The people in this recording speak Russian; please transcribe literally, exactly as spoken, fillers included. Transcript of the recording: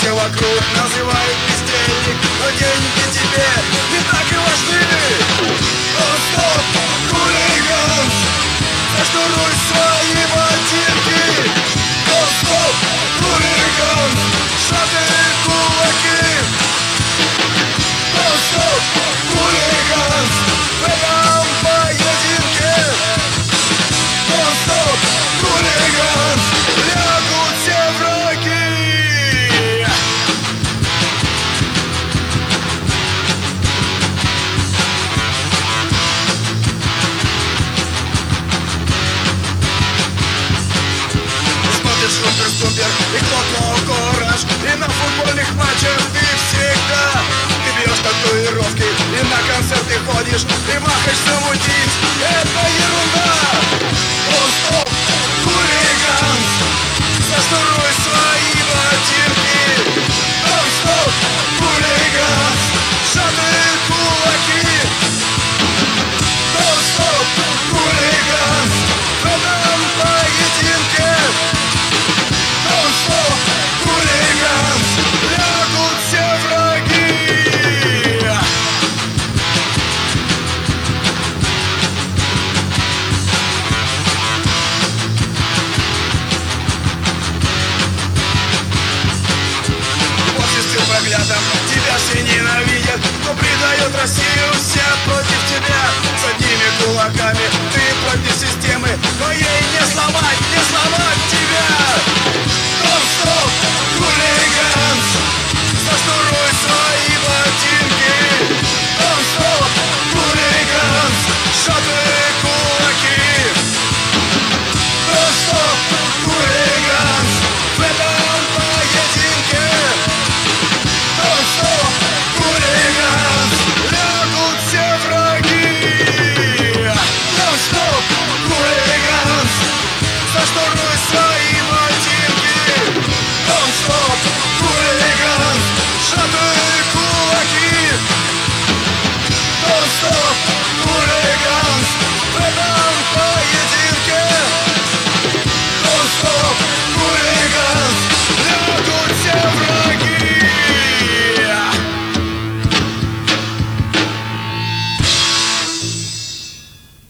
все вокруг называют бездельник, но деньги тебе не так и важны. Стоп, хулиган, зашнуруй свои ботинки. Стоп, хулиган, сжатые кулаки. Стоп, хулиган, в этом поединке. Стоп, хулиган, лягут все враги. Супер-супер, и кто-то кураж. И на футбольных матчах ты всегда. Ты бьешь татуировки, и на концерты ходишь. Ты махаешь замутить, это ерунда. О, стоп, хулиган, зашнуруй свои ботинки. О, стоп, хулиган, сжатые кулаки. О, стоп, хулиган, в этом поединке. Хулиган, лягут все враги. После с взглядом тебя все ненавидят, кто предает Россию, все против тебя. С одними кулаками ты против системы, но ей не сломать, не сломать тебя. Стоп, стоп,